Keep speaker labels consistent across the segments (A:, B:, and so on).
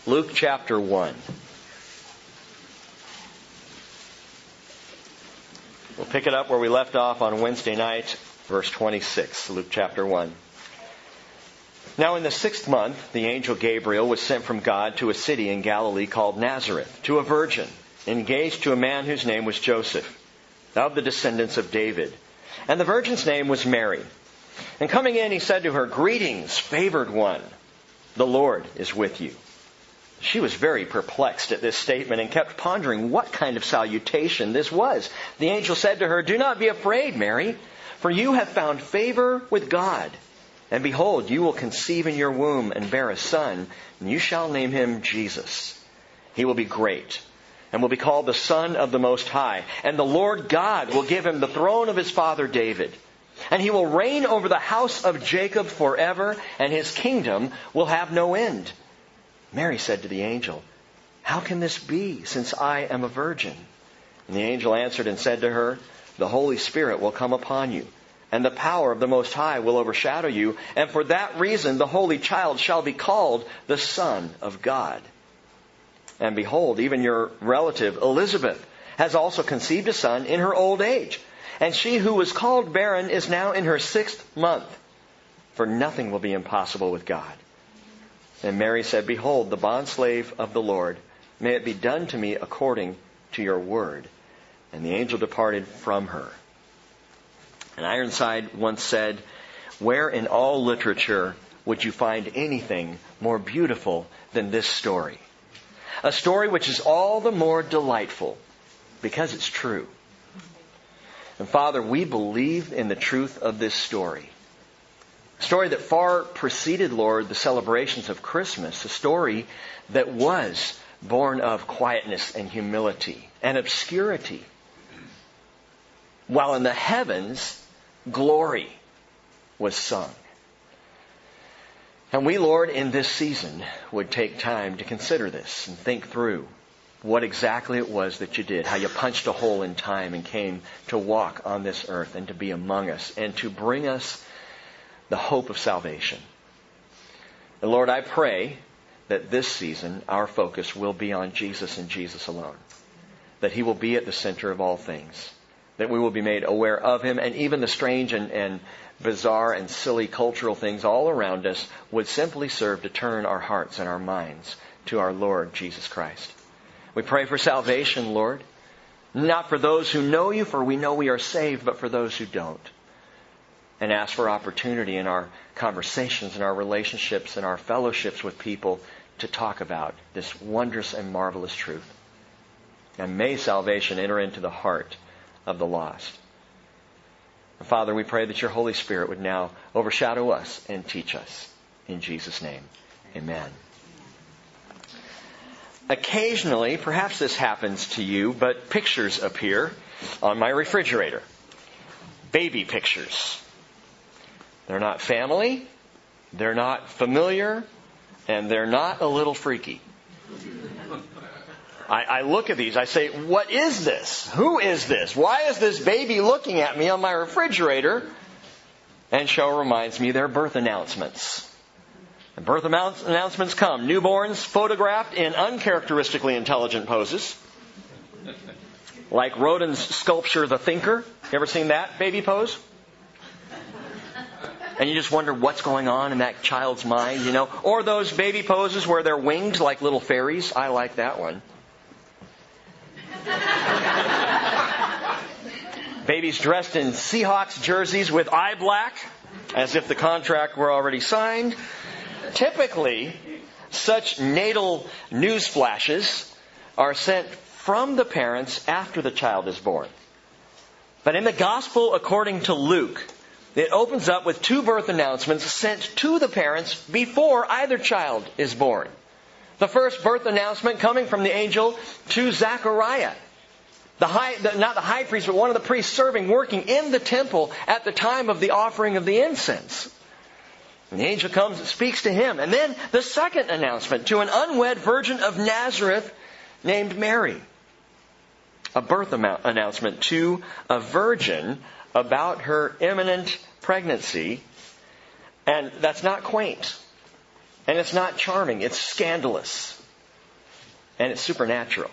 A: Luke chapter 1. We'll pick it up where we left off on Wednesday night, verse 26, Luke chapter 1. Now in the 6th month, the angel Gabriel was sent from God to a city in Galilee called Nazareth, to a virgin, engaged to a man whose name was Joseph, of the descendants of David. And the virgin's name was Mary. And coming in, he said to her, "Greetings, favored one. The Lord is with you." She was very perplexed at this statement and kept pondering what kind of salutation this was. The angel said to her, "Do not be afraid, Mary, for you have found favor with God. And behold, you will conceive in your womb and bear a son, and you shall name him Jesus. He will be great, and will be called the Son of the Most High. And the Lord God will give him the throne of his father David. And he will reign over the house of Jacob forever, and his kingdom will have no end." Mary said to the angel, "How can this be, since I am a virgin?" And the angel answered and said to her, "The Holy Spirit will come upon you, and the power of the Most High will overshadow you. And for that reason the Holy Child shall be called the Son of God. And behold, even your relative Elizabeth has also conceived a son in her old age. And she who was called barren is now in her 6th month. For nothing will be impossible with God." And Mary said, "Behold, the bondslave of the Lord. May it be done to me according to your word." And the angel departed from her. And Ironside once said, "Where in all literature would you find anything more beautiful than this story? A story which is all the more delightful because it's true." And Father, we believe in the truth of this story. A story that far preceded, Lord, the celebrations of Christmas. A story that was born of quietness and humility and obscurity. While in the heavens, glory was sung. And we, Lord, in this season would take time to consider this and think through what exactly it was that you did, how you punched a hole in time and came to walk on this earth and to be among us and to bring us the hope of salvation. And Lord, I pray that this season our focus will be on Jesus and Jesus alone. That He will be at the center of all things. That we will be made aware of Him, and even the strange and bizarre and silly cultural things all around us would simply serve to turn our hearts and our minds to our Lord Jesus Christ. We pray for salvation, Lord. Not for those who know You, for we know we are saved, but for those who don't. And ask for opportunity in our conversations, in our relationships, in our fellowships with people to talk about this wondrous and marvelous truth. And may salvation enter into the heart of the lost. And Father, we pray that Your Holy Spirit would now overshadow us and teach us. In Jesus' name, amen. Occasionally, perhaps this happens to you, but pictures appear on my refrigerator. Baby pictures. They're not family, they're not familiar, and they're not a little freaky. I look at these, I say, what is this? Who is this? Why is this baby looking at me on my refrigerator? And Cheryl reminds me they're birth announcements. And birth announcements come. Newborns photographed in uncharacteristically intelligent poses. Like Rodin's sculpture, The Thinker. You ever seen that baby pose? And you just wonder what's going on in that child's mind, you know. Or those baby poses where they're winged like little fairies. I like that one. Babies dressed in Seahawks jerseys with eye black, as if the contract were already signed. Typically, such natal news flashes are sent from the parents after the child is born. But in the Gospel according to Luke, it opens up with 2 birth announcements sent to the parents before either child is born. The first birth announcement coming from the angel to Zechariah. Not the high priest, but one of the priests serving, working in the temple at the time of the offering of the incense. And the angel comes and speaks to him. And then the second announcement to an unwed virgin of Nazareth named Mary. A birth announcement to a virgin about her imminent pregnancy. And that's not quaint. And it's not charming. It's scandalous. And it's supernatural.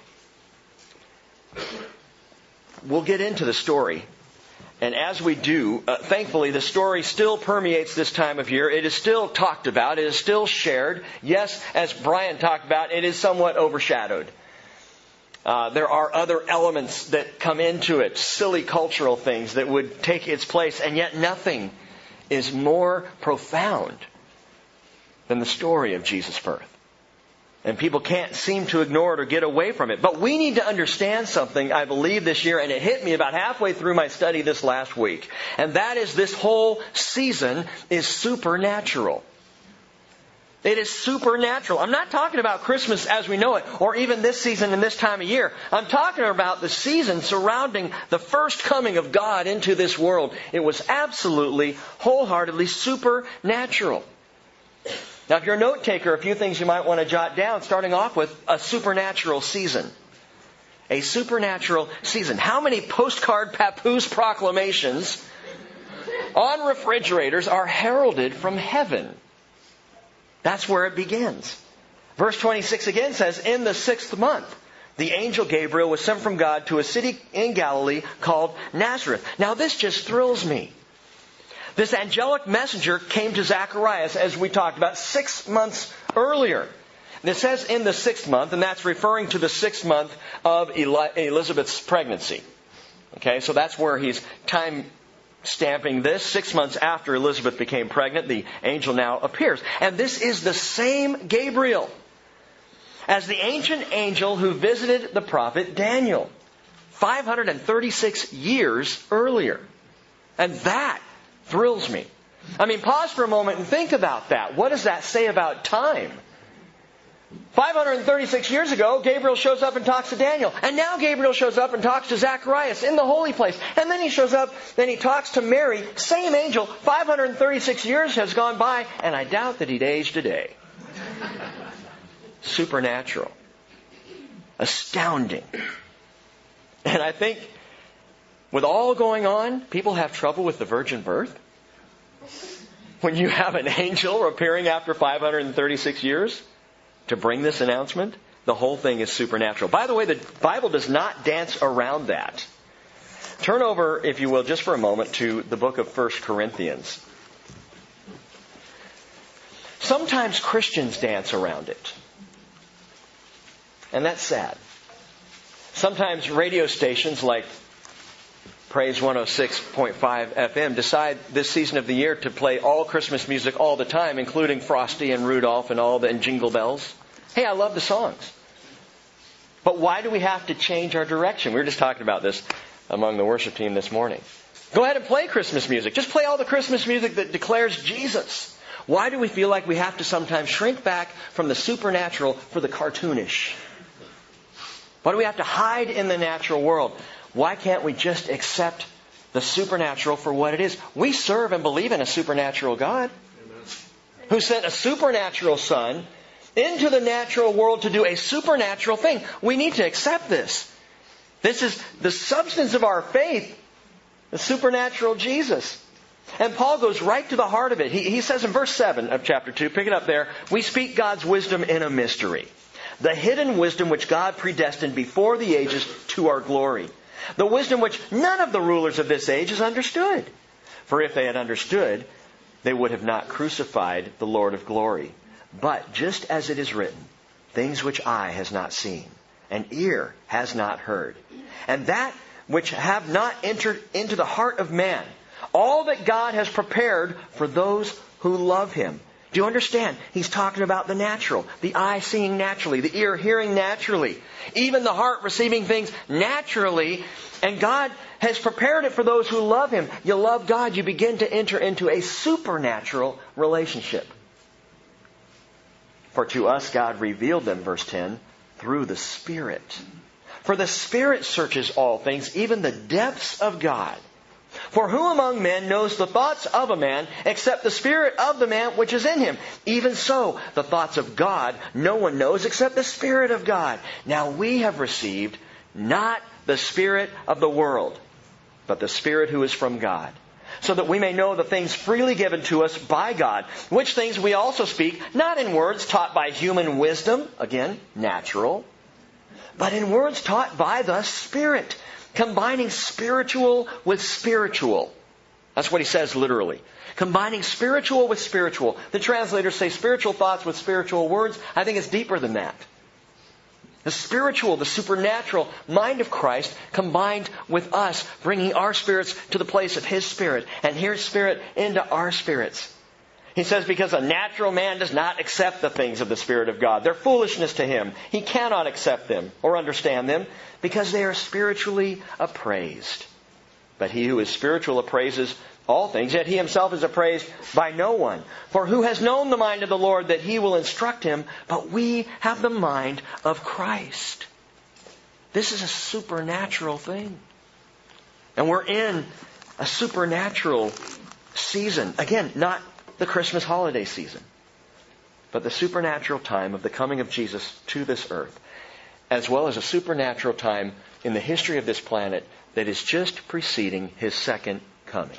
A: We'll get into the story. And as we do, thankfully, the story still permeates this time of year. It is still talked about. It is still shared. Yes, as Brian talked about, it is somewhat overshadowed. There are other elements that come into it, silly cultural things that would take its place, and yet nothing is more profound than the story of Jesus' birth. And people can't seem to ignore it or get away from it. But we need to understand something, I believe, this year, and it hit me about halfway through my study this last week. And that is this whole season is supernatural. It is supernatural. I'm not talking about Christmas as we know it, or even this season and this time of year. I'm talking about the season surrounding the first coming of God into this world. It was absolutely, wholeheartedly supernatural. Now, if you're a note taker, a few things you might want to jot down, starting off with a supernatural season. A supernatural season. How many postcard papoose proclamations on refrigerators are heralded from heaven? That's where it begins. Verse 26 again says, in the 6th month, the angel Gabriel was sent from God to a city in Galilee called Nazareth. Now, this just thrills me. This angelic messenger came to Zacharias, as we talked about, 6 months earlier. And it says in the 6th month, and that's referring to the 6th month of Elizabeth's pregnancy. Okay, so that's where he's time stamping this. 6 months after Elizabeth became pregnant, the angel now appears. And this is the same Gabriel as the ancient angel who visited the prophet Daniel 536 years earlier. And that thrills me. I mean, pause for a moment and think about that. What does that say about time? 536 years ago, Gabriel shows up and talks to Daniel. And now Gabriel shows up and talks to Zacharias in the holy place. And then he shows up, then he talks to Mary. Same angel. 536 years has gone by, and I doubt that he'd aged a day. Supernatural. Astounding. And I think with all going on, people have trouble with the virgin birth. When you have an angel appearing after 536 years to bring this announcement, the whole thing is supernatural. By the way, the Bible does not dance around that. Turn over, if you will, just for a moment to the book of 1 Corinthians. Sometimes Christians dance around it. And that's sad. Sometimes radio stations like Praise 106.5 FM decide this season of the year to play all Christmas music all the time, including Frosty and Rudolph and Jingle Bells. Hey, I love the songs. But why do we have to change our direction? We were just talking about this among the worship team this morning. Go ahead and play Christmas music. Just play all the Christmas music that declares Jesus. Why do we feel like we have to sometimes shrink back from the supernatural for the cartoonish? Why do we have to hide in the natural world? Why can't we just accept the supernatural for what it is? We serve and believe in a supernatural God. Amen. Who sent a supernatural Son into the natural world to do a supernatural thing. We need to accept this. This is the substance of our faith, the supernatural Jesus. And Paul goes right to the heart of it. He says in verse 7 of chapter 2, pick it up there, we speak God's wisdom in a mystery. The hidden wisdom which God predestined before the ages to our glory. The wisdom which none of the rulers of this age has understood. For if they had understood, they would have not crucified the Lord of glory. But just as it is written, things which eye has not seen, and ear has not heard, and that which have not entered into the heart of man, all that God has prepared for those who love Him. Do you understand? He's talking about the natural. The eye seeing naturally. The ear hearing naturally. Even the heart receiving things naturally. And God has prepared it for those who love Him. You love God, you begin to enter into a supernatural relationship. For to us God revealed them, verse 10, through the Spirit. For the Spirit searches all things, even the depths of God. For who among men knows the thoughts of a man except the spirit of the man which is in him? Even so, the thoughts of God no one knows except the Spirit of God. Now we have received not the spirit of the world, but the Spirit who is from God, so that we may know the things freely given to us by God, which things we also speak, not in words taught by human wisdom, again, natural, but in words taught by the Spirit, combining spiritual with spiritual. That's what he says literally. Combining spiritual with spiritual. The translators say spiritual thoughts with spiritual words. I think it's deeper than that. The spiritual, the supernatural mind of Christ combined with us, bringing our spirits to the place of His Spirit and His Spirit into our spirits. He says, because a natural man does not accept the things of the Spirit of God. They're foolishness to him. He cannot accept them or understand them because they are spiritually appraised. But he who is spiritual appraises all things, yet he himself is appraised by no one. For who has known the mind of the Lord that He will instruct him? But we have the mind of Christ. This is a supernatural thing. And we're in a supernatural season. Again, not the Christmas holiday season, but the supernatural time of the coming of Jesus to this earth, as well as a supernatural time in the history of this planet that is just preceding His second coming.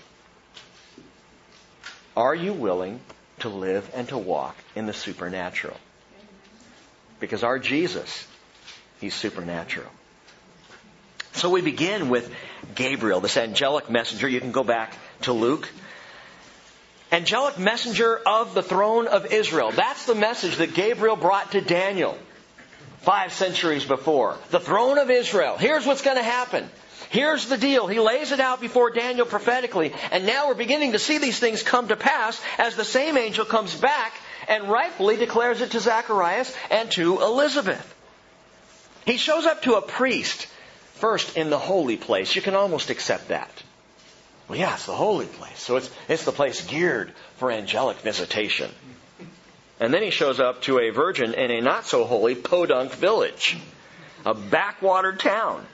A: Are you willing to live and to walk in the supernatural? Because our Jesus, He's supernatural. So we begin with Gabriel, this angelic messenger. You can go back to Luke. Angelic messenger of the throne of Israel. That's the message that Gabriel brought to Daniel 5 centuries before. The throne of Israel. Here's what's going to happen. Here's the deal. He lays it out before Daniel prophetically. And now we're beginning to see these things come to pass as the same angel comes back and rightfully declares it to Zacharias and to Elizabeth. He shows up to a priest first in the holy place. You can almost accept that. Well, yeah, it's the holy place. So it's the place geared for angelic visitation. And then he shows up to a virgin in a not so holy podunk village. A backwater town.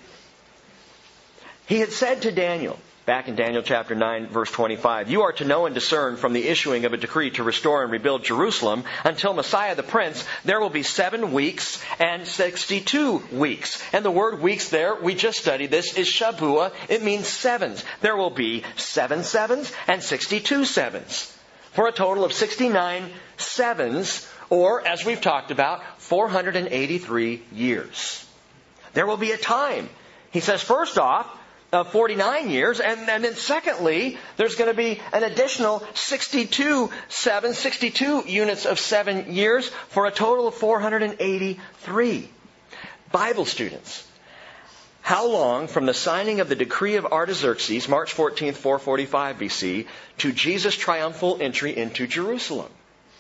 A: He had said to Daniel, back in Daniel chapter 9, verse 25, you are to know and discern from the issuing of a decree to restore and rebuild Jerusalem until Messiah the Prince, there will be 7 weeks and 62 weeks. And the word weeks there, we just studied this, is Shabuah. It means sevens. There will be 7 sevens and 62 sevens. For a total of 69 sevens, or as we've talked about, 483 years. There will be a time. He says, first off, of 49 years, and then secondly, there's going to be an additional 62 units of 7 years for a total of 483. Bible students, how long from the signing of the decree of Artaxerxes, March 14th, 445 BC, to Jesus' triumphal entry into Jerusalem?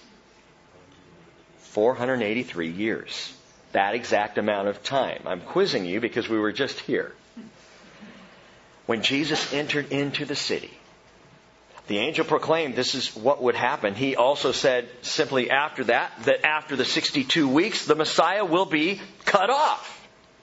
A: 483 years. That exact amount of time. I'm quizzing you because we were just here. When Jesus entered into the city, the angel proclaimed this is what would happen. He also said simply after that after the 62 weeks, the Messiah will be cut off,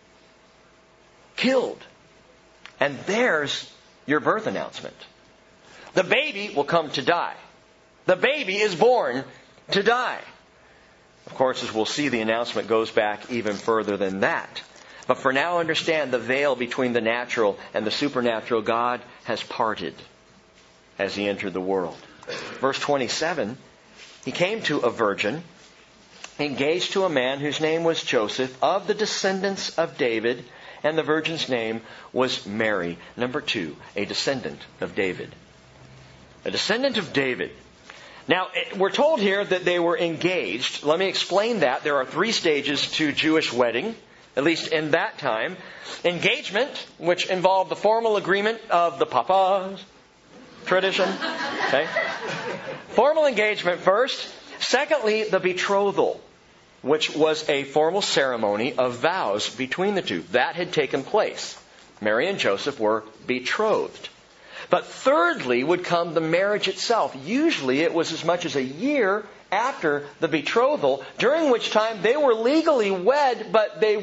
A: killed. And there's your birth announcement. The baby will come to die. The baby is born to die. Of course, as we'll see, the announcement goes back even further than that. But for now, understand the veil between the natural and the supernatural God has parted as He entered the world. Verse 27, He came to a virgin, engaged to a man whose name was Joseph, of the descendants of David, and the virgin's name was Mary. Number 2, a descendant of David. A descendant of David. Now, we're told here that they were engaged. Let me explain that. There are 3 stages to Jewish wedding. At least in that time. Engagement, which involved the formal agreement of the papa's tradition. Okay? Formal engagement first. Secondly, the betrothal, which was a formal ceremony of vows between the two. That had taken place. Mary and Joseph were betrothed. But thirdly would come the marriage itself. Usually it was as much as a year after the betrothal, during which time they were legally wed, but they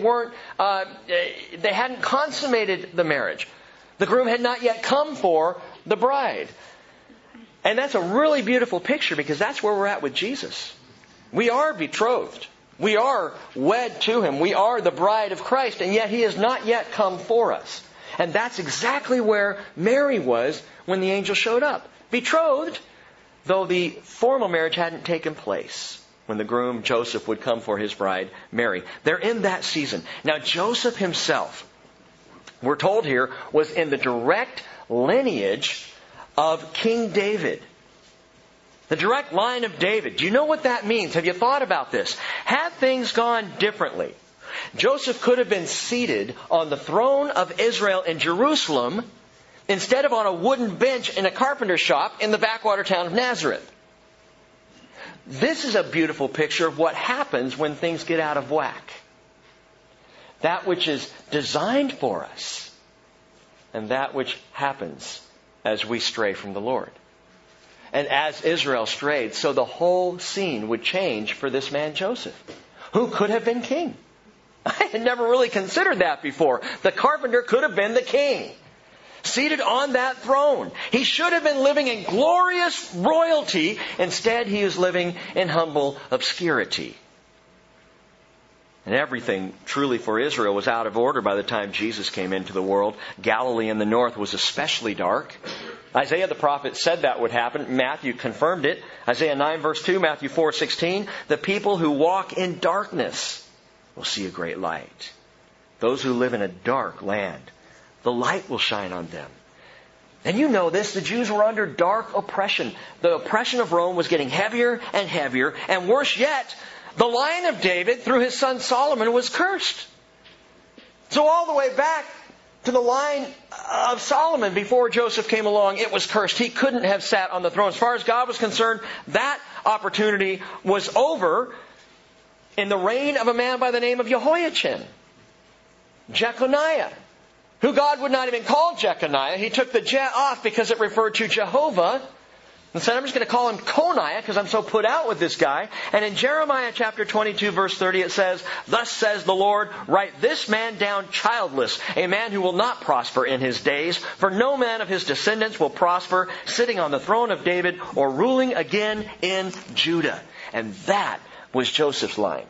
A: hadn't consummated the marriage. The groom had not yet come for the bride. And that's a really beautiful picture because that's where we're at with Jesus. We are betrothed. We are wed to Him. We are the bride of Christ, and yet He has not yet come for us. And that's exactly where Mary was when the angel showed up. Betrothed, though the formal marriage hadn't taken place. when the groom Joseph would come for his bride, Mary. They're in that season. Now, Joseph himself, we're told here, was in the direct lineage of King David. The direct line of David. Do you know what that means? Have you thought about this? Had things gone differently, Joseph could have been seated on the throne of Israel in Jerusalem instead of on a wooden bench in a carpenter shop in the backwater town of Nazareth. This is a beautiful picture of what happens when things get out of whack. That which is designed for us, and that which happens as we stray from the Lord. And as Israel strayed, so the whole scene would change for this man Joseph, who could have been king. I had never really considered that before. The carpenter could have been the king, seated on that throne. He should have been living in glorious royalty. Instead, he is living in humble obscurity. And everything truly for Israel was out of order by the time Jesus came into the world. Galilee in the north was especially dark. Isaiah the prophet said that would happen. Matthew confirmed it. Isaiah 9 verse 2, Matthew 4:16. The people who walk in darkness will see a great light. Those who live in a dark land, the light will shine on them. And you know this, the Jews were under dark oppression. The oppression of Rome was getting heavier and heavier. And worse yet, the line of David, through his son Solomon, was cursed. So all the way back to the line of Solomon before Joseph came along, it was cursed. He couldn't have sat on the throne. As far as God was concerned, that opportunity was over in the reign of a man by the name of Jehoiachin. Jeconiah, who God would not even call Jeconiah. He took the Je off because it referred to Jehovah. And said, I'm just going to call him Coniah because I'm so put out with this guy. And in Jeremiah chapter 22 verse 30 it says, Thus says the Lord, write this man down childless, a man who will not prosper in his days. For no man of his descendants will prosper, sitting on the throne of David or ruling again in Judah. And that was Joseph's line.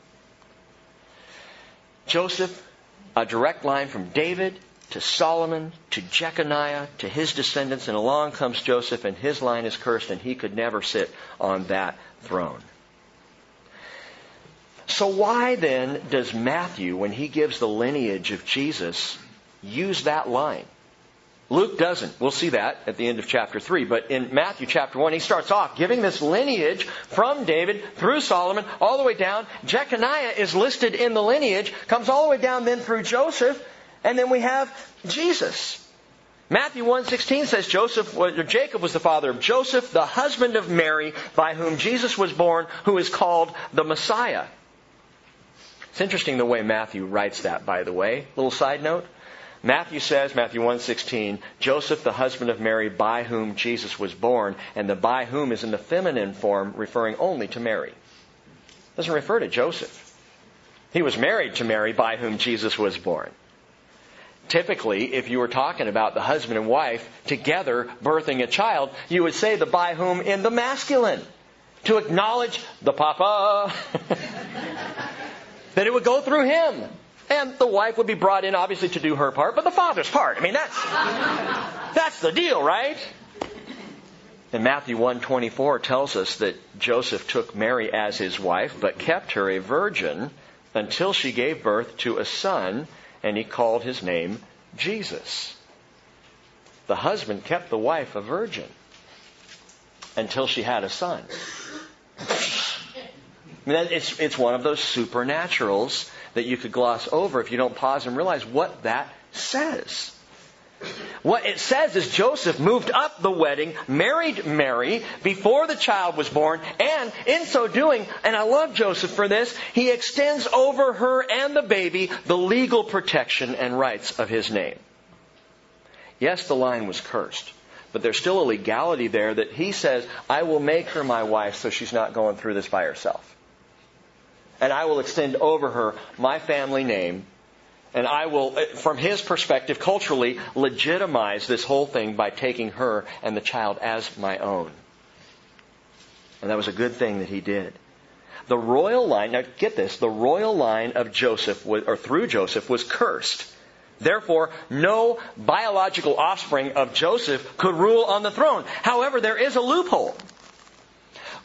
A: Joseph, a direct line from David to Solomon, to Jeconiah, to his descendants, and along comes Joseph, and his line is cursed, and he could never sit on that throne. So why then does Matthew, when he gives the lineage of Jesus, use that line? Luke doesn't. We'll see that at the end of chapter 3. But in Matthew chapter 1, he starts off giving this lineage from David through Solomon all the way down. Jeconiah is listed in the lineage, comes all the way down then through Joseph, and then we have Jesus. Matthew 1:16 says Jacob was the father of Joseph, the husband of Mary, by whom Jesus was born, who is called the Messiah. It's interesting the way Matthew writes that, by the way. Little side note. Matthew says, Matthew 1:16, Joseph, the husband of Mary, by whom Jesus was born, and the by whom is in the feminine form, referring only to Mary. It doesn't refer to Joseph. He was married to Mary, by whom Jesus was born. Typically, if you were talking about the husband and wife together birthing a child, you would say the by whom in the masculine, to acknowledge the papa, that it would go through him. And the wife would be brought in, obviously, to do her part, but the father's part. I mean, that's the deal, right? And Matthew 1:24 tells us that Joseph took Mary as his wife, but kept her a virgin until she gave birth to a son, and he called his name Jesus. The husband kept the wife a virgin until she had a son. I mean, it's one of those supernaturals that you could gloss over if you don't pause and realize what that says. What it says is Joseph moved up the wedding, married Mary before the child was born, and in so doing, and I love Joseph for this, he extends over her and the baby the legal protection and rights of his name. Yes, the line was cursed, but there's still a legality there that he says, I will make her my wife so she's not going through this by herself. And I will extend over her my family name. And I will, from his perspective, culturally legitimize this whole thing by taking her and the child as my own. And that was a good thing that he did. The royal line, now get this, the royal line of Joseph, or through Joseph, was cursed. Therefore, no biological offspring of Joseph could rule on the throne. However, there is a loophole.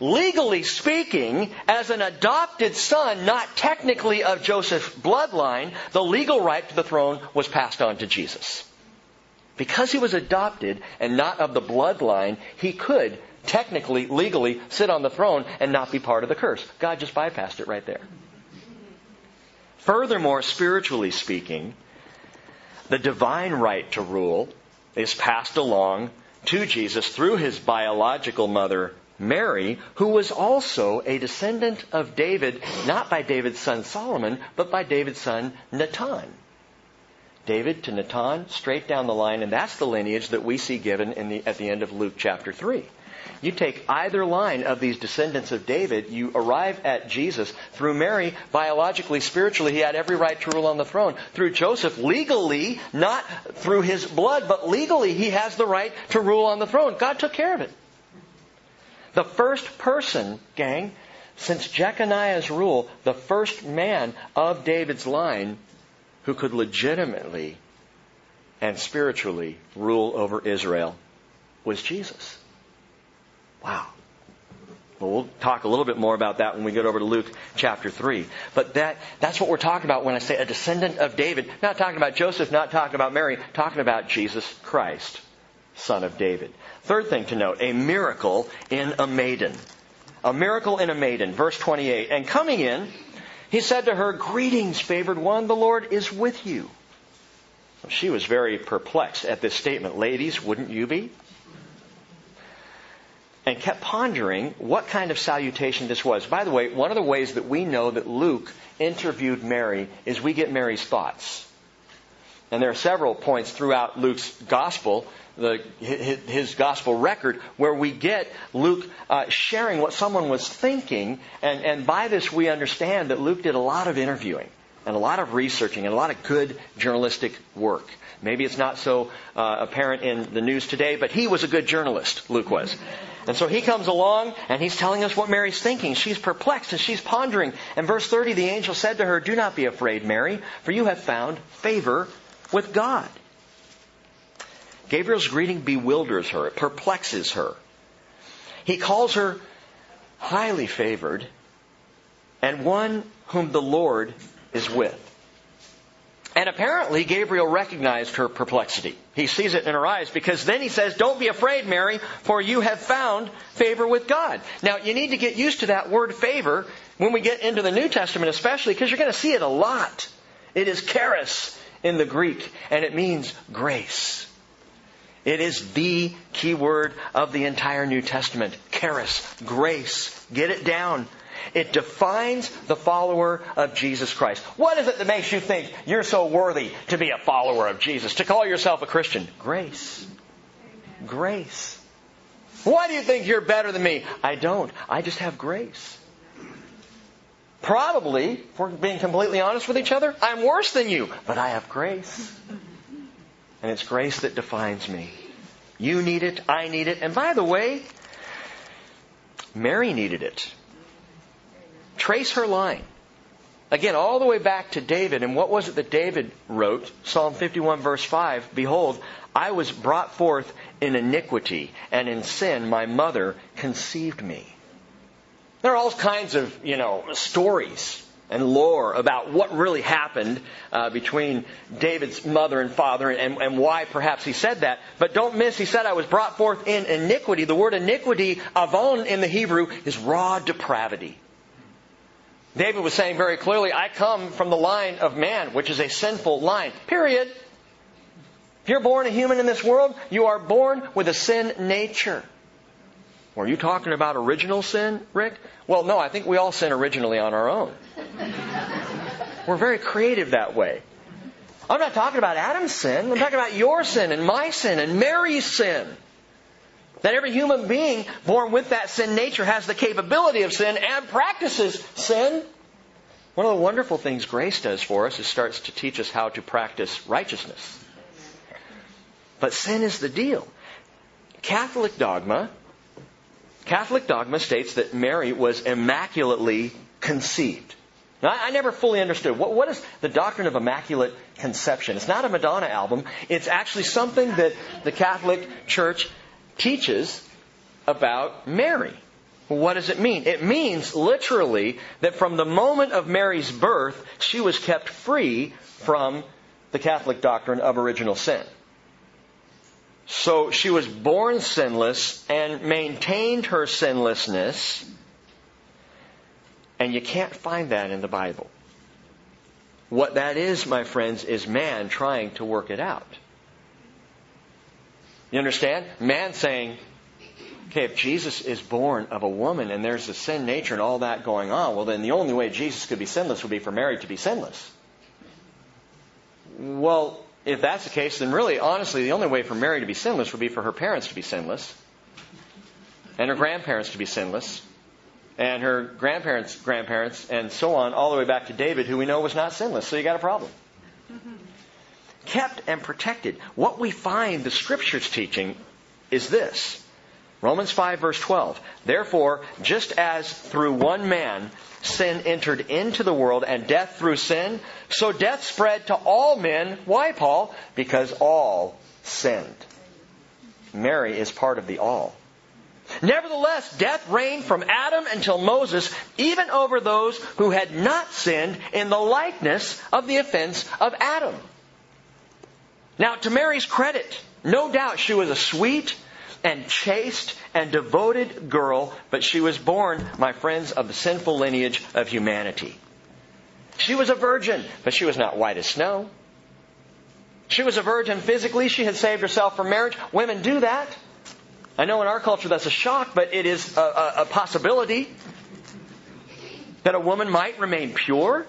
A: legally speaking, as an adopted son, not technically of Joseph's bloodline, the legal right to the throne was passed on to Jesus. Because he was adopted and not of the bloodline, he could technically, legally, sit on the throne and not be part of the curse. God just bypassed it right there. Furthermore, spiritually speaking, the divine right to rule is passed along to Jesus through his biological mother, Mary, who was also a descendant of David, not by David's son Solomon, but by David's son Nathan. David to Nathan, straight down the line, and that's the lineage that we see given at the end of Luke chapter 3. You take either line of these descendants of David, you arrive at Jesus. Through Mary, biologically, spiritually, he had every right to rule on the throne. Through Joseph, legally, not through his blood, but legally, he has the right to rule on the throne. God took care of it. The first person, gang, since Jeconiah's rule, the first man of David's line who could legitimately and spiritually rule over Israel was Jesus. Wow. Well, we'll talk a little bit more about that when we get over to Luke chapter 3. But that's what we're talking about when I say a descendant of David. Not talking about Joseph, not talking about Mary, talking about Jesus Christ, son of David. Third thing to note, a miracle in a maiden. A miracle in a maiden. Verse 28. And coming in, he said to her, "Greetings, favored one, the Lord is with you." Well, she was very perplexed at this statement. Ladies, wouldn't you be? And kept pondering what kind of salutation this was. By the way, one of the ways that we know that Luke interviewed Mary is we get Mary's thoughts. And there are several points throughout Luke's gospel, his gospel record, where we get Luke sharing what someone was thinking. And by this we understand that Luke did a lot of interviewing and a lot of researching and a lot of good journalistic work. Maybe it's not so apparent in the news today, but he was a good journalist, Luke was. And so he comes along and he's telling us what Mary's thinking. She's perplexed and she's pondering. And verse 30, the angel said to her, "Do not be afraid, Mary, for you have found favor with God." Gabriel's greeting bewilders her. It perplexes her. He calls her highly favored and one whom the Lord is with. And apparently Gabriel recognized her perplexity. He sees it in her eyes because then he says, "Don't be afraid, Mary, for you have found favor with God." Now, you need to get used to that word favor when we get into the New Testament especially, because you're going to see it a lot. It is charis in the Greek, and it means grace. It is the key word of the entire New Testament. Charis, grace. Get it down. It defines the follower of Jesus Christ. What is it that makes you think you're so worthy to be a follower of Jesus, to call yourself a Christian? Grace. Grace. Why do you think you're better than me? I don't. I just have grace. Probably, if we're being completely honest with each other, I'm worse than you, but I have grace. And it's grace that defines me. You need it, I need it. And by the way, Mary needed it. Trace her line. Again, all the way back to David. And what was it that David wrote? Psalm 51 verse 5. "Behold, I was brought forth in iniquity, and in sin my mother conceived me." There are all kinds of, stories and lore about what really happened between David's mother and father and why perhaps he said that. But don't miss, he said, "I was brought forth in iniquity." The word iniquity, avon in the Hebrew, is raw depravity. David was saying very clearly, I come from the line of man, which is a sinful line. Period. If you're born a human in this world, you are born with a sin nature. Were you talking about original sin, Rick? Well, no, I think we all sin originally on our own. We're very creative that way. I'm not talking about Adam's sin. I'm talking about your sin and my sin and Mary's sin. That every human being born with that sin nature has the capability of sin and practices sin. One of the wonderful things grace does for us is starts to teach us how to practice righteousness. But sin is the deal. Catholic dogma states that Mary was immaculately conceived. Now, I never fully understood. What is the doctrine of immaculate conception? It's not a Madonna album. It's actually something that the Catholic Church teaches about Mary. What does it mean? It means literally that from the moment of Mary's birth, she was kept free from the Catholic doctrine of original sin. So she was born sinless and maintained her sinlessness. And you can't find that in the Bible. What that is, my friends, is man trying to work it out. You understand? Man saying, okay, if Jesus is born of a woman and there's the sin nature and all that going on, well then the only way Jesus could be sinless would be for Mary to be sinless. Well, if that's the case, then really, honestly, the only way for Mary to be sinless would be for her parents to be sinless. And her grandparents to be sinless. And her grandparents, and so on, all the way back to David, who we know was not sinless. So you got a problem. Kept and protected. What we find the Scriptures teaching is this. Romans 5 verse 12. Therefore, just as through one man sin entered into the world and death through sin, so death spread to all men. Why, Paul? Because all sinned. Mary is part of the all. Nevertheless, death reigned from Adam until Moses, even over those who had not sinned in the likeness of the offense of Adam. Now, to Mary's credit, no doubt she was a sweet and chaste and devoted girl, but she was born, my friends, of the sinful lineage of humanity. She was a virgin, but she was not white as snow. She was a virgin physically. She had saved herself from marriage. Women do that. I know in our culture that's a shock, but it is a possibility that a woman might remain pure.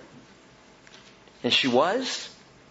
A: And she was.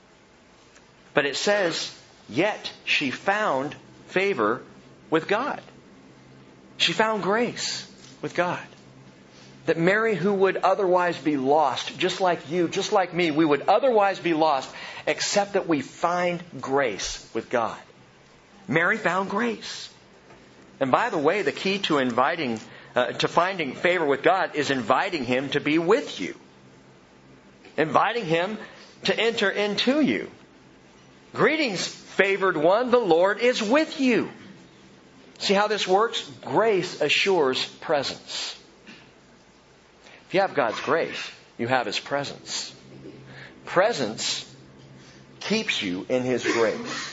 A: But it says, yet she found favor with God. She found grace with God. That Mary, who would otherwise be lost, just like you, just like me, we would otherwise be lost, except that we find grace with God. Mary found grace. And by the way, the key to finding favor with God is inviting Him to be with you. Inviting Him to enter into you. Greetings, favored one, the Lord is with you. See how this works? Grace assures presence. If you have God's grace, you have His presence. Presence keeps you in His grace.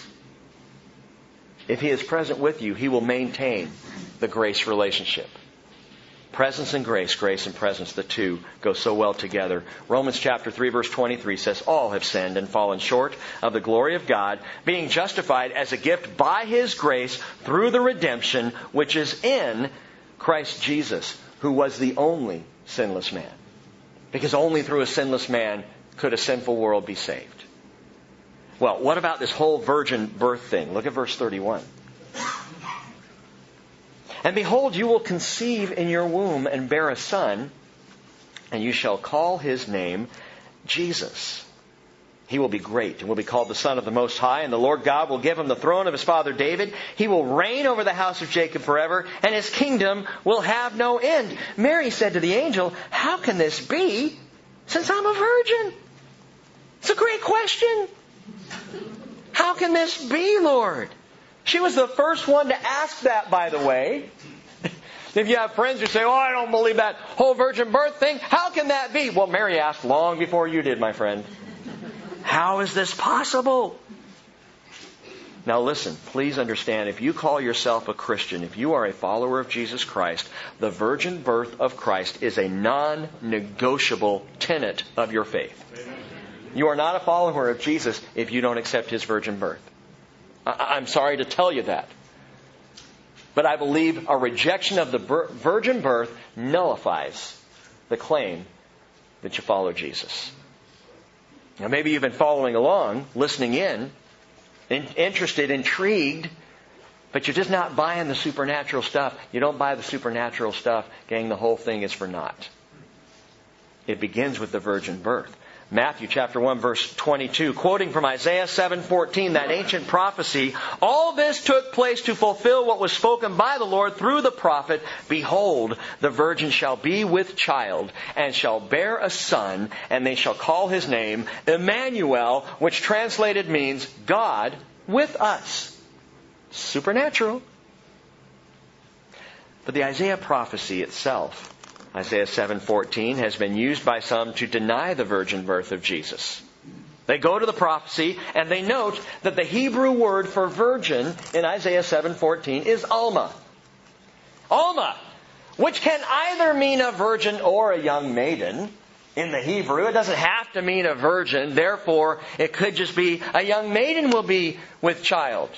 A: If He is present with you, He will maintain the grace relationship. Presence and grace and presence, the two go so well together. Romans chapter 3 verse 23 says, all have sinned and fallen short of the glory of God, being justified as a gift by His grace through the redemption which is in Christ Jesus, who was the only sinless man. Because only through a sinless man could a sinful world be saved. Well, what about this whole virgin birth thing? Look at verse 31. And behold, you will conceive in your womb and bear a son, and you shall call his name Jesus. He will be great and will be called the Son of the Most High, and the Lord God will give him the throne of his father David. He will reign over the house of Jacob forever, and his kingdom will have no end. Mary said to the angel, how can this be, since I'm a virgin? It's a great question. How can this be, Lord? She was the first one to ask that, by the way. If you have friends who say, oh, I don't believe that whole virgin birth thing, how can that be? Well, Mary asked long before you did, my friend. How is this possible? Now listen, please understand, if you call yourself a Christian, if you are a follower of Jesus Christ, the virgin birth of Christ is a non-negotiable tenet of your faith. You are not a follower of Jesus if you don't accept His virgin birth. I'm sorry to tell you that. But I believe a rejection of the virgin birth nullifies the claim that you follow Jesus. Now maybe you've been following along, listening in, interested, intrigued, but you're just not buying the supernatural stuff. You don't buy the supernatural stuff, gang, the whole thing is for naught. It begins with the virgin birth. Matthew chapter 1 verse 22, quoting from Isaiah 7:14, that ancient prophecy, all this took place to fulfill what was spoken by the Lord through the prophet. Behold, the virgin shall be with child and shall bear a son, and they shall call his name Emmanuel, which translated means God with us. Supernatural. But the Isaiah prophecy itself, Isaiah 7:14, has been used by some to deny the virgin birth of Jesus. They go to the prophecy and they note that the Hebrew word for virgin in Isaiah 7:14 is Alma. Alma, which can either mean a virgin or a young maiden. In the Hebrew, it doesn't have to mean a virgin. Therefore, it could just be a young maiden will be with child.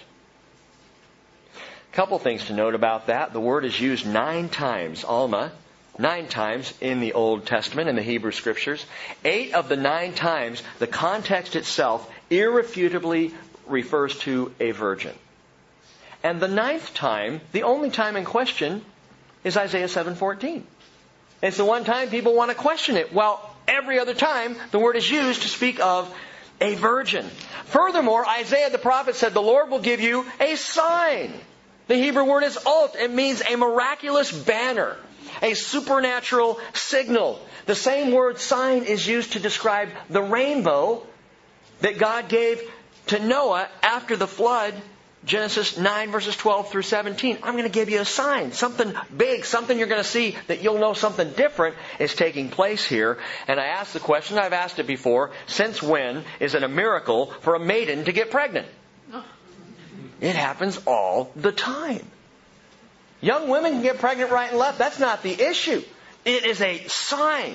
A: A couple things to note about that. The word is used 9 times, Alma, 9 times in the Old Testament, in the Hebrew Scriptures. 8 of the 9 times, the context itself irrefutably refers to a virgin. And the 9th time, the only time in question, is Isaiah 7:14. It's the one time people want to question it. Well, every other time, the word is used to speak of a virgin. Furthermore, Isaiah the prophet said, the Lord will give you a sign. The Hebrew word is alt. It means a miraculous banner, a supernatural signal. The same word sign is used to describe the rainbow that God gave to Noah after the flood. Genesis 9 verses 12 through 17. I'm going to give you a sign. Something big. Something you're going to see that you'll know something different is taking place here. And I asked the question, I've asked it before, since when is it a miracle for a maiden to get pregnant? It happens all the time. Young women can get pregnant right and left. That's not the issue. It is a sign.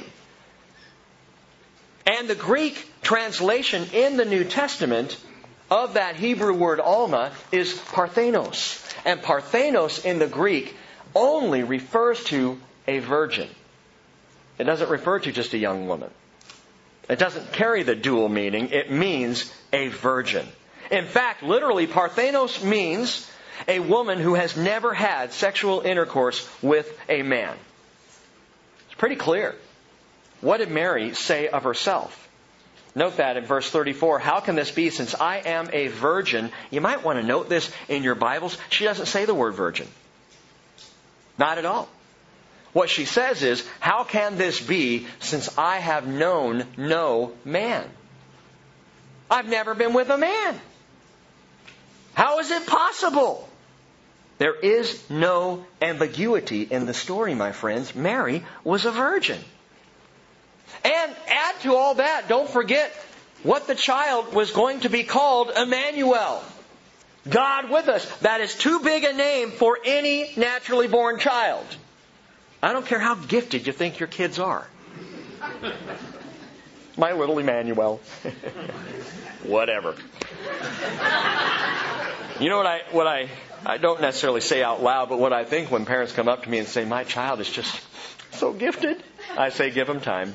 A: And the Greek translation in the New Testament of that Hebrew word Alma is Parthenos. And Parthenos in the Greek only refers to a virgin. It doesn't refer to just a young woman. It doesn't carry the dual meaning. It means a virgin. In fact, literally, Parthenos means a woman who has never had sexual intercourse with a man. It's pretty clear. What did Mary say of herself? Note that in verse 34, how can this be since I am a virgin? You might want to note this in your Bibles. She doesn't say the word virgin. Not at all. What she says is, how can this be since I have known no man? I've never been with a man. How is it possible? There is no ambiguity in the story, my friends. Mary was a virgin. And add to all that, don't forget what the child was going to be called, Emmanuel. God with us. That is too big a name for any naturally born child. I don't care how gifted you think your kids are. My little Emmanuel. Whatever. You know what I don't necessarily say out loud, but what I think when parents come up to me and say, my child is just so gifted, I say, give them time.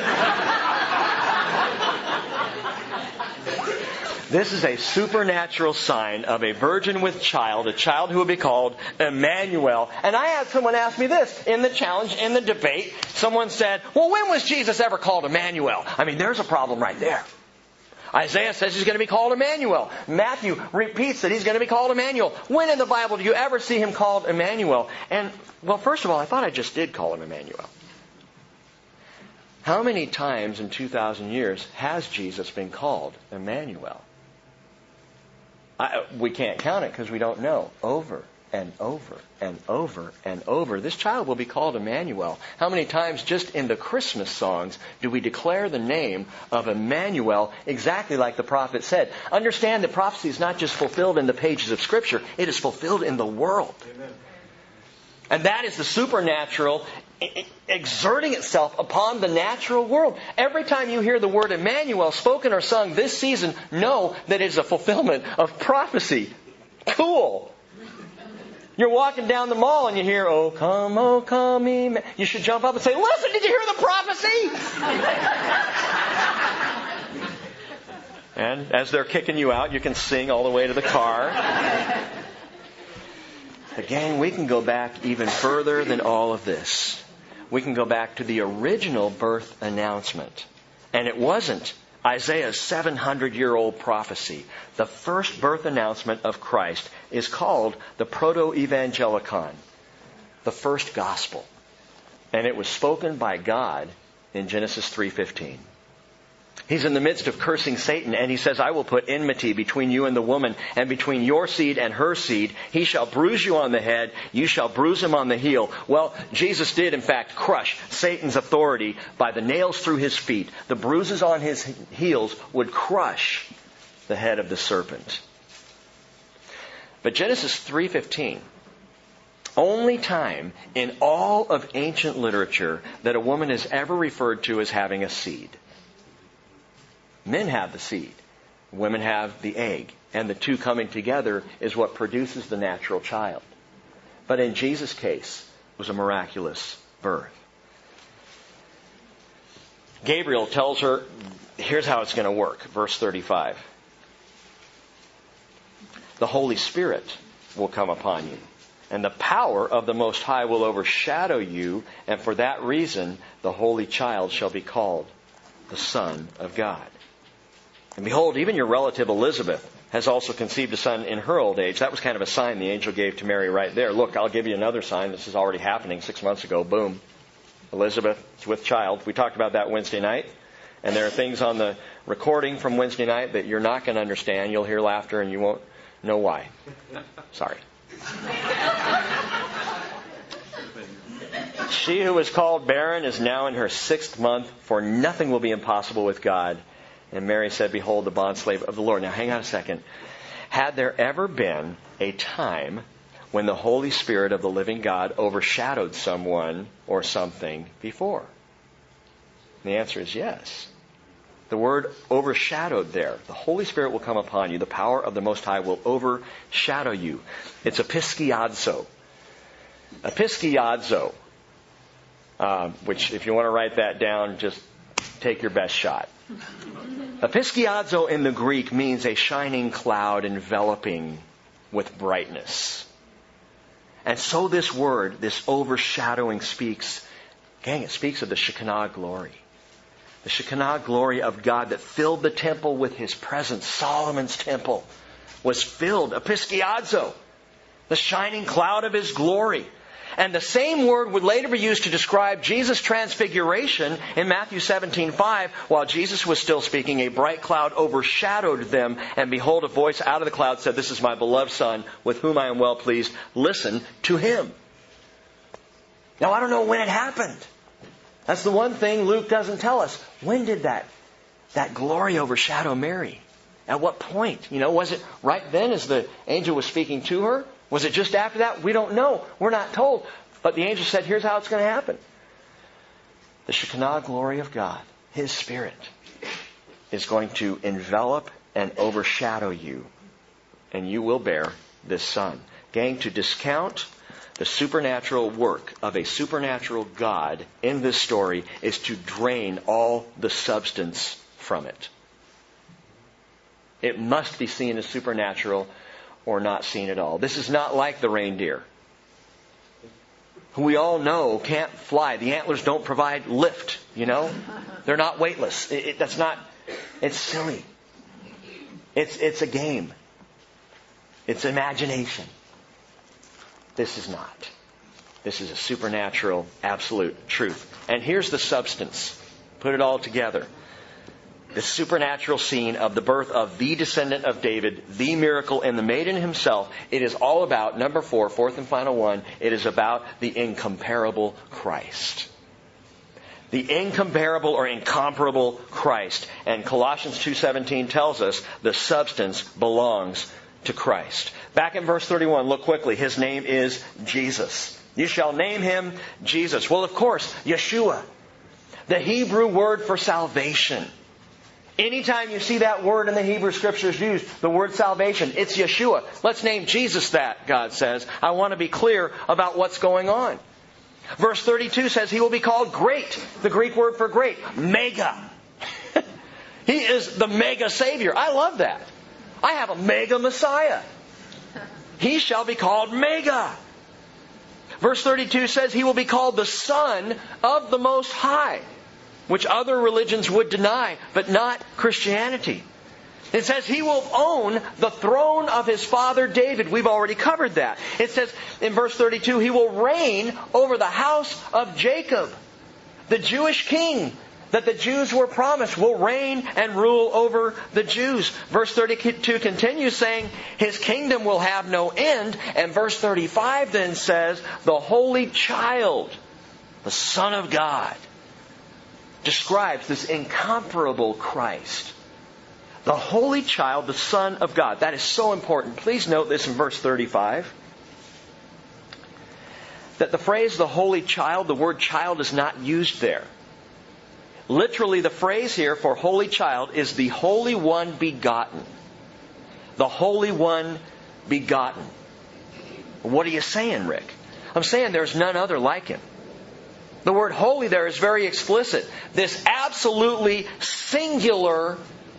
A: This is a supernatural sign of a virgin with child, a child who will be called Emmanuel. And I had someone ask me this in the challenge, in the debate. Someone said, well, when was Jesus ever called Emmanuel? I mean, there's a problem right there. Isaiah says he's going to be called Emmanuel. Matthew repeats that he's going to be called Emmanuel. When in the Bible do you ever see him called Emmanuel? And, well, first of all, I thought I just did call him Emmanuel. How many times in 2,000 years has Jesus been called Emmanuel? We can't count it because we don't know. Over and over and over and over. This child will be called Emmanuel. How many times just in the Christmas songs do we declare the name of Emmanuel exactly like the prophet said? Understand that prophecy is not just fulfilled in the pages of Scripture. It is fulfilled in the world. Amen. And that is the supernatural exerting itself upon the natural world. Every time you hear the word Emmanuel spoken or sung this season, know that it is a fulfillment of prophecy. Cool. You're walking down the mall and you hear, oh come, Emmanuel. You should jump up and say, listen, did you hear the prophecy? And as they're kicking you out, you can sing all the way to the car. Again, we can go back even further than all of this. We can go back to the original birth announcement. And it wasn't Isaiah's 700-year-old prophecy. The first birth announcement of Christ is called the Proto-Evangelicon, the first gospel. And it was spoken by God in Genesis 3:15. He's in the midst of cursing Satan, and he says, I will put enmity between you and the woman, and between your seed and her seed. He shall bruise you on the head, you shall bruise him on the heel. Well, Jesus did, in fact, crush Satan's authority by the nails through his feet. The bruises on his heels would crush the head of the serpent. But Genesis 3:15, only time in all of ancient literature that a woman is ever referred to as having a seed. Men have the seed. Women have the egg. And the two coming together is what produces the natural child. But in Jesus' case, it was a miraculous birth. Gabriel tells her, here's how it's going to work. Verse 35. The Holy Spirit will come upon you, and the power of the Most High will overshadow you, and for that reason the Holy Child shall be called the Son of God. And behold, even your relative Elizabeth has also conceived a son in her old age. That was kind of a sign the angel gave to Mary right there. Look, I'll give you another sign. This is already happening 6 months ago. Boom. Elizabeth is with child. We talked about that Wednesday night. And there are things on the recording from Wednesday night that you're not going to understand. You'll hear laughter and you won't know why. Sorry. She who was called barren is now in her 6th month, for nothing will be impossible with God. And Mary said, behold, the bondslave of the Lord. Now, hang on a second. Had there ever been a time when the Holy Spirit of the living God overshadowed someone or something before? And the answer is yes. The word overshadowed there. The Holy Spirit will come upon you. The power of the Most High will overshadow you. It's episkiadzo. Episkiadzo. Which, if you want to write that down, just take your best shot. Episkiadzo in the Greek means a shining cloud enveloping with brightness. And so this word, this overshadowing speaks of the Shekinah glory. The Shekinah glory of God that filled the temple with His presence. Solomon's temple was filled, episkiadzo, the shining cloud of His glory. And the same word would later be used to describe Jesus' transfiguration in Matthew 17:5. While Jesus was still speaking, a bright cloud overshadowed them, and behold, a voice out of the cloud said, this is my beloved Son, with whom I am well pleased. Listen to Him. Now, I don't know when it happened. That's the one thing Luke doesn't tell us. When did that glory overshadow Mary? At what point? Was it right then as the angel was speaking to her? Was it just after that? We don't know. We're not told. But the angel said, here's how it's going to happen. The Shekinah glory of God, His Spirit, is going to envelop and overshadow you. And you will bear this Son. Gang, to discount the supernatural work of a supernatural God in this story is to drain all the substance from it. It must be seen as supernatural or not seen at all. This is not like the reindeer, who we all know can't fly. The antlers don't provide lift, They're not weightless. It's silly. It's a game. It's imagination. This is not. This is a supernatural, absolute truth. And here's the substance. Put it all together. The supernatural scene of the birth of the descendant of David, the miracle in the maiden himself. It is all about, number 4, fourth and final one, it is about the incomparable Christ. The incomparable or incomparable Christ. And Colossians 2:17 tells us the substance belongs to Christ. Back in verse 31, look quickly. His name is Jesus. You shall name Him Jesus. Well, of course, Yeshua. The Hebrew word for salvation. Anytime you see that word in the Hebrew Scriptures used, the word salvation, it's Yeshua. Let's name Jesus that, God says. I want to be clear about what's going on. Verse 32 says He will be called great. The Greek word for great, mega. He is the mega Savior. I love that. I have a mega Messiah. He shall be called mega. Verse 32 says He will be called the Son of the Most High, which other religions would deny, but not Christianity. It says He will own the throne of His father David. We've already covered that. It says in verse 32, He will reign over the house of Jacob. The Jewish king that the Jews were promised will reign and rule over the Jews. Verse 32 continues saying, His kingdom will have no end. And verse 35 then says, the Holy Child, the Son of God, describes this incomparable Christ. The Holy Child, the Son of God. That is so important. Please note this in verse 35. That the phrase, the Holy Child, the word child is not used there. Literally, the phrase here for Holy Child is the Holy One begotten. The Holy One begotten. What are you saying, Rick? I'm saying there's none other like Him. The word holy there is very explicit. This absolutely singular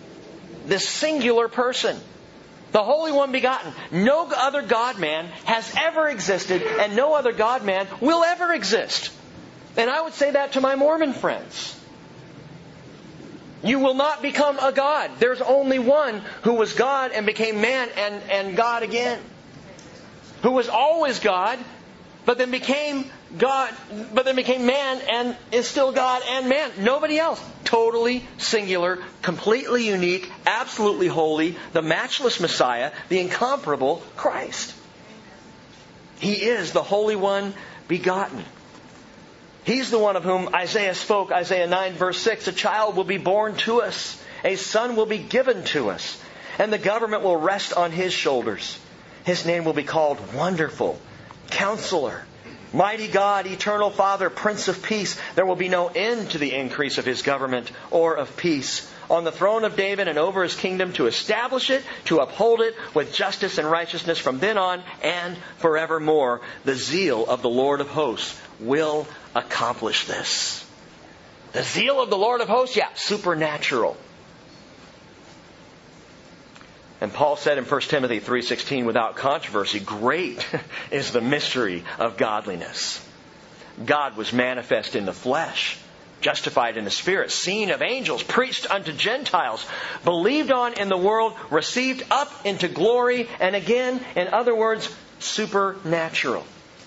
A: person. The Holy One begotten. No other God-man has ever existed, and no other God-man will ever exist. And I would say that to my Mormon friends. You will not become a God. There's only one who was God and became man and God again. Who was always God, but then became God, but then became man and is still God and man. Nobody else. Totally singular, completely unique, absolutely holy, the matchless Messiah, the incomparable Christ. He is the Holy One begotten. He's the one of whom Isaiah spoke, Isaiah 9 verse 6, a child will be born to us, a son will be given to us, and the government will rest on His shoulders. His name will be called Wonderful, Counselor, Mighty God, Eternal Father, Prince of Peace. There will be no end to the increase of His government or of peace on the throne of David and over His kingdom, to establish it, to uphold it with justice and righteousness from then on and forevermore. The zeal of the Lord of hosts will accomplish this. The zeal of the Lord of hosts? Yeah, supernatural. And Paul said in 1 Timothy 3:16, without controversy, great is the mystery of godliness. God was manifest in the flesh, justified in the Spirit, seen of angels, preached unto Gentiles, believed on in the world, received up into glory, and again, in other words, supernatural.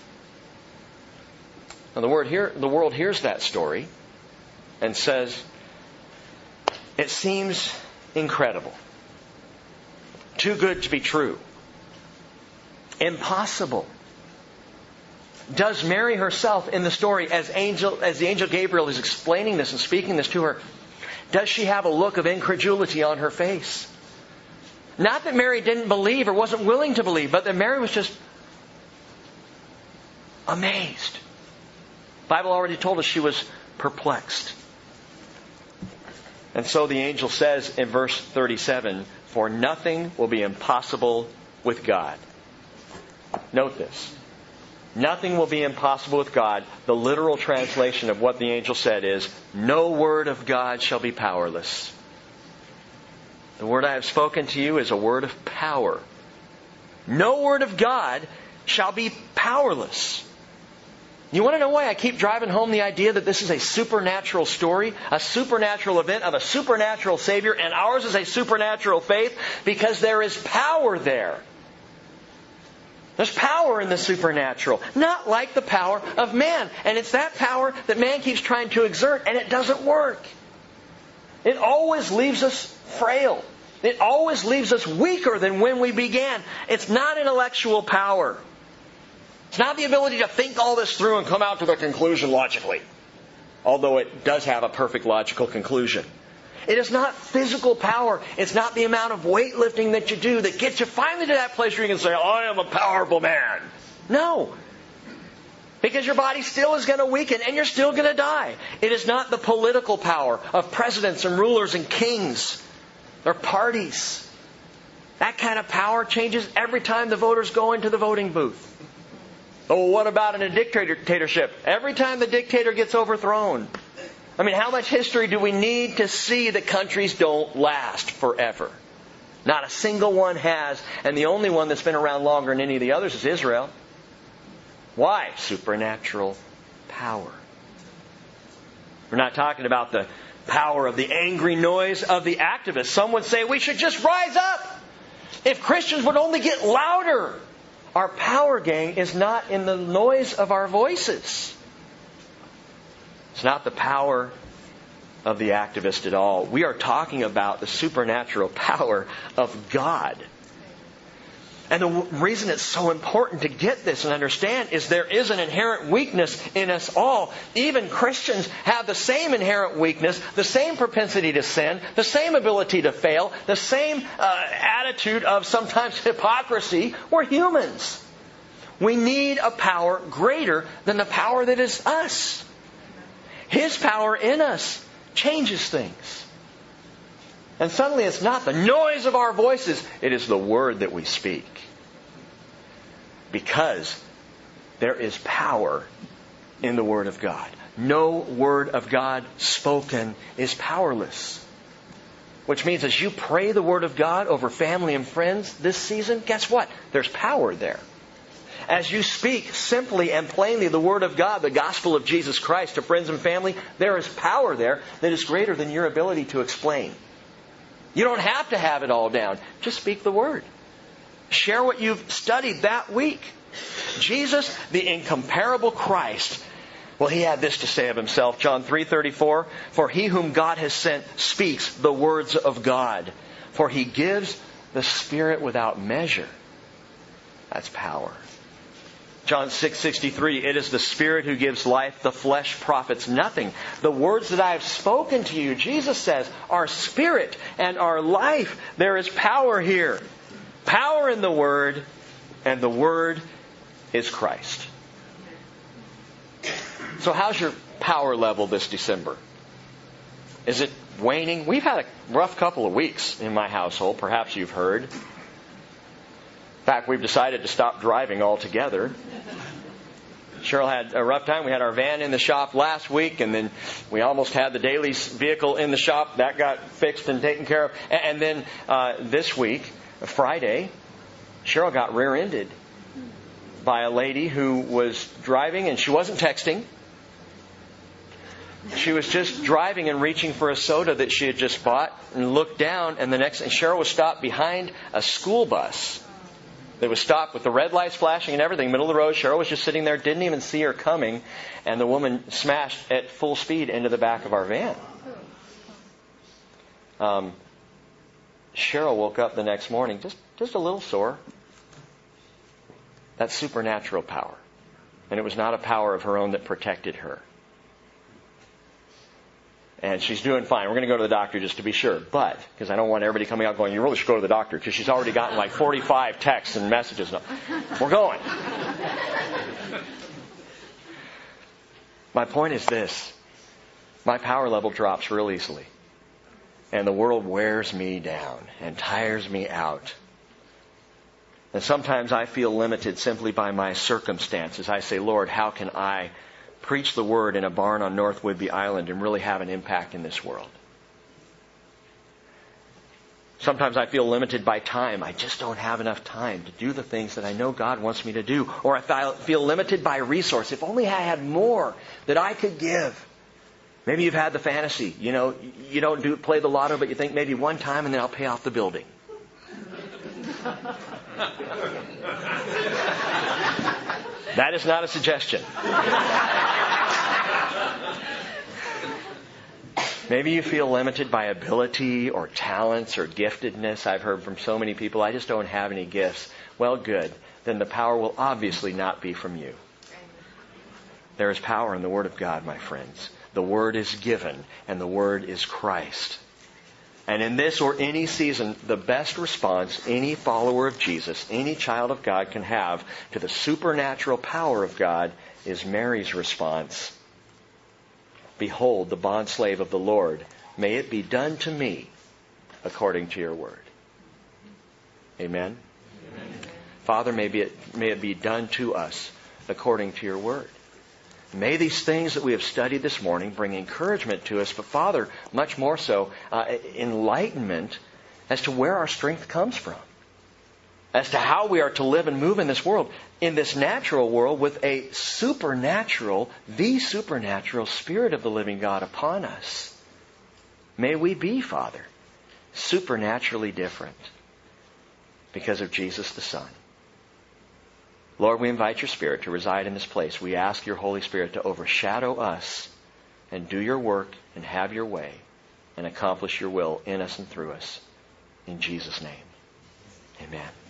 A: Now the world hears that story and says, it seems incredible. Too good to be true. Impossible. Does Mary herself in the story, as the angel Gabriel is explaining this and speaking this to her, does she have a look of incredulity on her face? Not that Mary didn't believe or wasn't willing to believe, but that Mary was just amazed. The Bible already told us she was perplexed. And so the angel says in verse 37, for nothing will be impossible with God. Note this. Nothing will be impossible with God. The literal translation of what the angel said is, no word of God shall be powerless. The word I have spoken to you is a word of power. No word of God shall be powerless. You want to know why I keep driving home the idea that this is a supernatural story, a supernatural event of a supernatural Savior, and ours is a supernatural faith? Because there is power there. There's power in the supernatural, not like the power of man. And it's that power that man keeps trying to exert, and it doesn't work. It always leaves us frail. It always leaves us weaker than when we began. It's not intellectual power. It's not the ability to think all this through and come out to the conclusion logically. Although it does have a perfect logical conclusion. It is not physical power. It's not the amount of weightlifting that you do that gets you finally to that place where you can say, I am a powerful man. No. Because your body still is going to weaken and you're still going to die. It is not the political power of presidents and rulers and kings or parties. That kind of power changes every time the voters go into the voting booth. Oh, what about in a dictatorship? Every time the dictator gets overthrown. I mean, how much history do we need to see that countries don't last forever? Not a single one has, and the only one that's been around longer than any of the others is Israel. Why? Supernatural power. We're not talking about the power of the angry noise of the activists. Some would say we should just rise up. If Christians would only get louder. Our power, gang, is not in the noise of our voices. It's not the power of the activist at all. We are talking about the supernatural power of God. And the reason it's so important to get this and understand is there is an inherent weakness in us all. Even Christians have the same inherent weakness, the same propensity to sin, the same ability to fail, the same attitude of sometimes hypocrisy. We're humans. We need a power greater than the power that is us. His power in us changes things. And suddenly it's not the noise of our voices, it is the word that we speak. Because there is power in the Word of God. No Word of God spoken is powerless. Which means as you pray the Word of God over family and friends this season, guess what? There's power there. As you speak simply and plainly the Word of God, the gospel of Jesus Christ to friends and family, there is power there that is greater than your ability to explain. You don't have to have it all down. Just speak the Word. Share what you've studied that week. Jesus, the incomparable Christ, well, He had this to say of Himself, John 3:34, "For He whom God has sent speaks the words of God, for He gives the Spirit without measure." That's power. John 6:63, "It is the Spirit who gives life, the flesh profits nothing. The words that I have spoken to you," Jesus says, "are spirit and are life." There is power here. Power in the Word, and the Word is Christ. So how's your power level this December? Is it waning? We've had a rough couple of weeks in my household. Perhaps you've heard. In fact, we've decided to stop driving altogether. Cheryl had a rough time. We had our van in the shop last week, and then we almost had the Daly's vehicle in the shop. That got fixed and taken care of. And then this week, Friday, Cheryl got rear-ended by a lady who was driving, and she wasn't texting. She was just driving and reaching for a soda that she had just bought, and looked down, and Cheryl was stopped behind a school bus. They was stopped with the red lights flashing and everything, middle of the road. Cheryl was just sitting there, didn't even see her coming, and the woman smashed at full speed into the back of our van. Cheryl woke up the next morning just a little sore. That's supernatural power. And it was not a power of her own that protected her. And she's doing fine. We're going to go to the doctor just to be sure. But, because I don't want everybody coming out going, "You really should go to the doctor," because she's already gotten like 45 texts and messages. No, we're going. My point is this. My power level drops real easily. And the world wears me down and tires me out. And sometimes I feel limited simply by my circumstances. I say, "Lord, how can I preach the Word in a barn on North Whidbey Island and really have an impact in this world?" Sometimes I feel limited by time. I just don't have enough time to do the things that I know God wants me to do. Or I feel limited by resource. If only I had more that I could give. Maybe you've had the fantasy. You don't play the lotto, but you think maybe one time and then I'll pay off the building. That is not a suggestion. Maybe you feel limited by ability or talents or giftedness. I've heard from so many people, "I just don't have any gifts." Well, good. Then the power will obviously not be from you. There is power in the Word of God, my friends. The Word is given, and the Word is Christ. And in this or any season, the best response any follower of Jesus, any child of God can have to the supernatural power of God is Mary's response. "Behold, the bondslave of the Lord. May it be done to me according to your word." Amen? Amen. Father, may it be done to us according to your word. May these things that we have studied this morning bring encouragement to us, but Father, much more so, enlightenment as to where our strength comes from. As to how we are to live and move in this world, in this natural world with a supernatural, the supernatural Spirit of the living God upon us. May we be, Father, supernaturally different because of Jesus the Son. Lord, we invite your Spirit to reside in this place. We ask your Holy Spirit to overshadow us and do your work and have your way and accomplish your will in us and through us. In Jesus' name, amen.